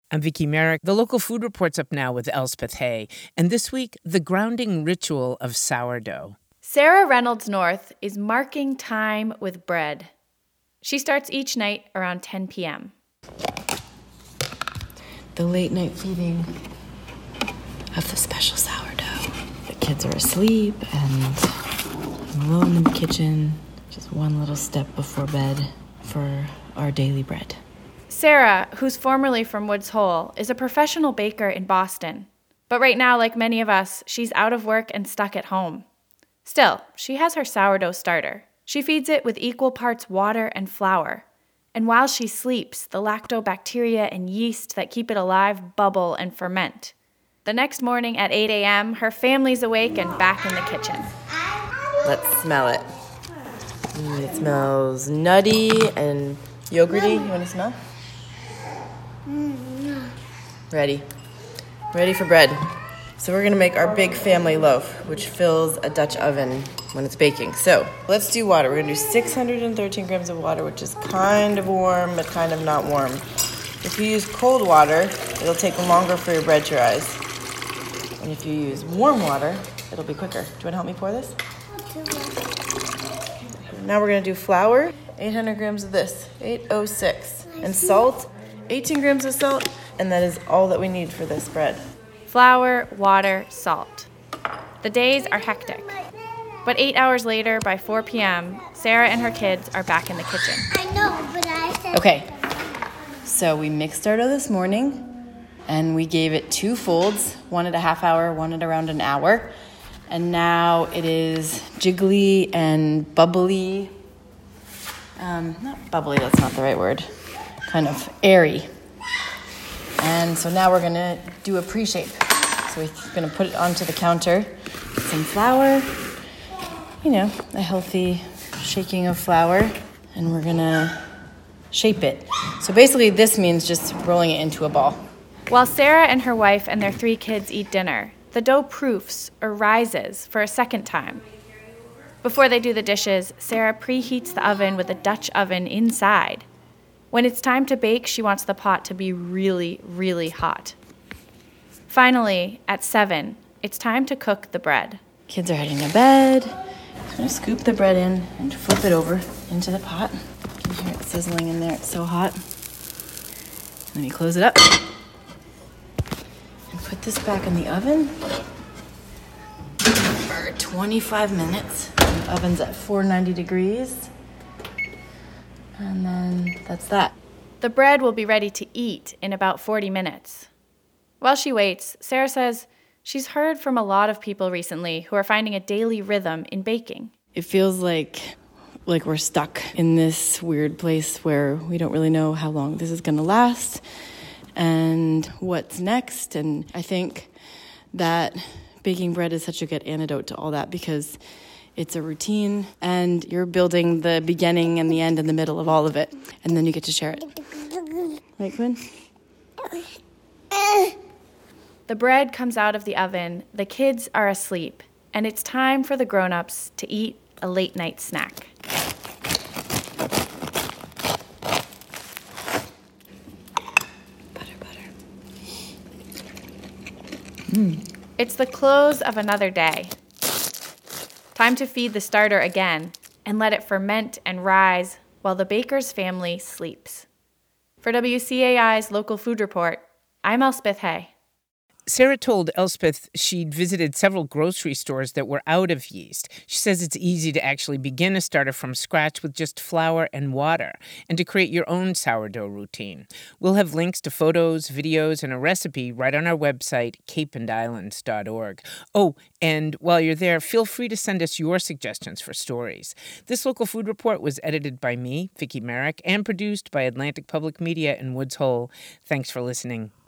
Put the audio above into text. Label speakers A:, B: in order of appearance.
A: I'm Vicki Merrick. The local food report's up now with Elspeth Hay. And this week, the grounding ritual of sourdough.
B: Sarah Reynolds North is marking time with bread. She starts each night around 10 p.m.
C: The late night feeding of the special sourdough. The kids are asleep and I'm alone in the kitchen. Just one little step before bed for our daily bread.
B: Sarah, who's formerly from Woods Hole, is a professional baker in Boston. But right now, like many of us, she's out of work and stuck at home. Still, she has her sourdough starter. She feeds it with equal parts water and flour. And while she sleeps, the lactobacteria and yeast that keep it alive bubble and ferment. The next morning at 8 a.m., her family's awake and back in the kitchen.
C: Let's smell it. It smells nutty and yogurty. You want to smell? Ready for bread. So we're going to make our big family loaf, which fills a Dutch oven when it's baking. So let's do water. We're going to do 613 grams of water, which is kind of warm, but kind of not warm. If you use cold water, it'll take longer for your bread to rise. And if you use warm water, it'll be quicker. Do you want to help me pour this? Now we're going to do flour, 800 grams of this, 806. And salt, 18 grams of salt, and that is all that we need for this bread.
B: Flour, water, salt. The days are hectic. But 8 hours later, by 4 p.m., Sarah and her kids are back in the kitchen.
D: I know, but I said...
C: Okay, so we mixed our dough this morning, and we gave it 2 folds, one at a half hour, one at around an hour. And now it is jiggly and bubbly. Not bubbly, that's not the right word. Kind of airy. And so now we're going to do a pre-shape. So we're going to put it onto the counter. Some flour, a healthy shaking of flour. And we're going to shape it. So basically this means just rolling it into a ball.
B: While Sarah and her wife and their 3 kids eat dinner, the dough proofs or rises for a second time. Before they do the dishes, Sarah preheats the oven with a Dutch oven inside. When it's time to bake, she wants the pot to be really, really hot. Finally, at 7, it's time to cook the bread.
C: Kids are heading to bed. I'm going to scoop the bread in and flip it over into the pot. You can hear it sizzling in there. It's so hot. Let me close it up. And put this back in the oven for 25 minutes. The oven's at 490 degrees. And then that's that.
B: The bread will be ready to eat in about 40 minutes. While she waits, Sarah says she's heard from a lot of people recently who are finding a daily rhythm in baking.
C: It feels like we're stuck in this weird place where we don't really know how long this is going to last and what's next. And I think that baking bread is such a good antidote to all that because it's a routine, and you're building the beginning and the end and the middle of all of it, and then you get to share it. Right, Quinn?
B: The bread comes out of the oven, the kids are asleep, and it's time for the grown-ups to eat a late-night snack.
C: Butter.
B: It's the close of another day. Time to feed the starter again and let it ferment and rise while the baker's family sleeps. For WCAI's Local Food Report, I'm Elspeth Hay.
A: Sarah told Elspeth she'd visited several grocery stores that were out of yeast. She says it's easy to actually begin a starter from scratch with just flour and water and to create your own sourdough routine. We'll have links to photos, videos, and a recipe right on our website, capeandislands.org. Oh, and while you're there, feel free to send us your suggestions for stories. This Local Food Report was edited by me, Vicki Merrick, and produced by Atlantic Public Media in Woods Hole. Thanks for listening.